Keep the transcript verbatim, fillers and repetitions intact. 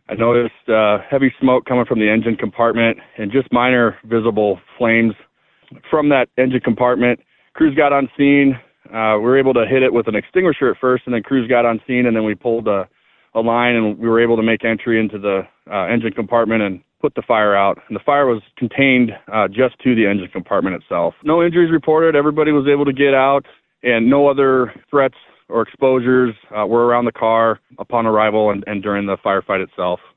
I noticed uh, heavy smoke coming from the engine compartment and just minor visible flames from that engine compartment. Crews got on scene. Uh, we were able to hit it with an extinguisher at first, and then crews got on scene, and then we pulled a, a line, and we were able to make entry into the uh, engine compartment and put the fire out. And the fire was contained uh, just to the engine compartment itself. No injuries reported. Everybody was able to get out, and no other threats or exposures uh, were around the car upon arrival and, and during the firefight itself.